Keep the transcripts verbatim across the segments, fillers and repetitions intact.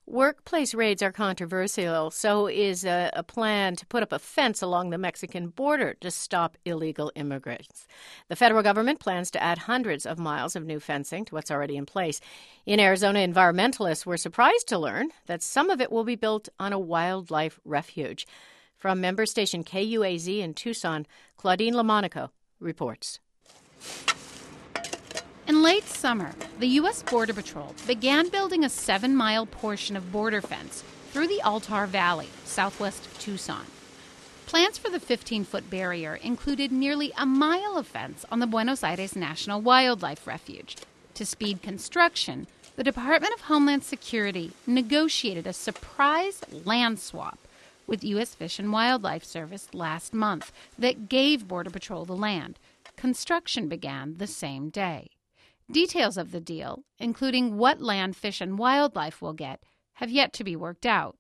Workplace raids are controversial. So is a, a plan to put up a fence along the Mexican border to stop illegal immigrants. The federal government plans to add hundreds of miles of new fencing to what's already in place. In Arizona, environmentalists were surprised to learn that some of it will be built on a wildlife refuge. From member station K U A Z in Tucson, Claudine Lamonaco reports. In late summer, the U S Border Patrol began building a seven-mile portion of border fence through the Altar Valley, southwest of Tucson. Plans for the fifteen-foot barrier included nearly a mile of fence on the Buenos Aires National Wildlife Refuge. To speed construction, the Department of Homeland Security negotiated a surprise land swap with U S Fish and Wildlife Service last month that gave Border Patrol the land. Construction began the same day. Details of the deal, including what land Fish and Wildlife will get, have yet to be worked out.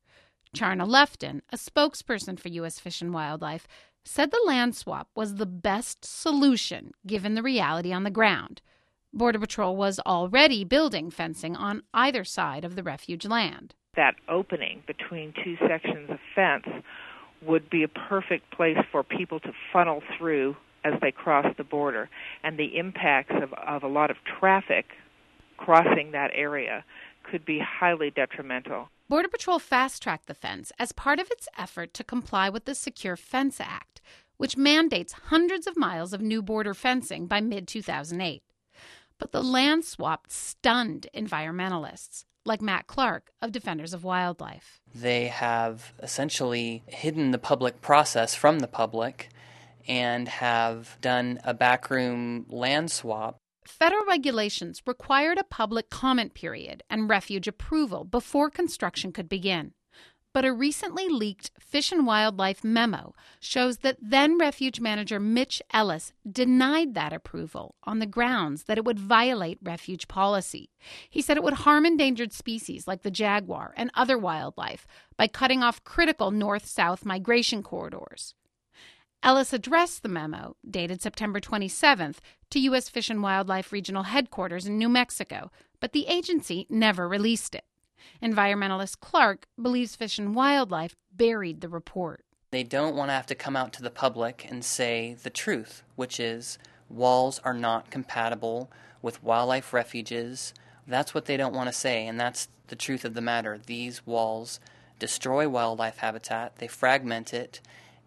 Charna Lefton, a spokesperson for U S Fish and Wildlife, said the land swap was the best solution given the reality on the ground. Border Patrol was already building fencing on either side of the refuge land. That opening between two sections of fence would be a perfect place for people to funnel through as they cross the border, and the impacts of, of a lot of traffic crossing that area could be highly detrimental. Border Patrol fast-tracked the fence as part of its effort to comply with the Secure Fence Act, which mandates hundreds of miles of new border fencing by mid two thousand eight. But the land swap stunned environmentalists, like Matt Clark of Defenders of Wildlife. They have essentially hidden the public process from the public and have done a backroom land swap. Federal regulations required a public comment period and refuge approval before construction could begin. But a recently leaked Fish and Wildlife memo shows that then refuge manager Mitch Ellis denied that approval on the grounds that it would violate refuge policy. He said it would harm endangered species like the jaguar and other wildlife by cutting off critical north-south migration corridors. Ellis addressed the memo, dated September twenty-seventh, to U S Fish and Wildlife Regional Headquarters in New Mexico, but the agency never released it. Environmentalist Clark believes Fish and Wildlife buried the report. They don't want to have to come out to the public and say the truth, which is walls are not compatible with wildlife refuges. That's what they don't want to say, and that's the truth of the matter. These walls destroy wildlife habitat, they fragment it,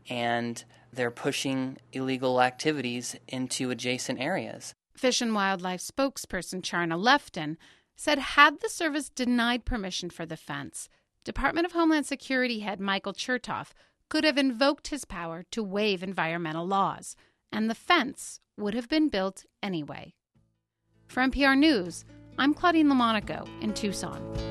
and they're pushing illegal activities into adjacent areas. Fish and Wildlife spokesperson Charna Lefton said had the service denied permission for the fence, Department of Homeland Security head Michael Chertoff could have invoked his power to waive environmental laws, and the fence would have been built anyway. For N P R News, I'm Claudine Lamonaco in Tucson.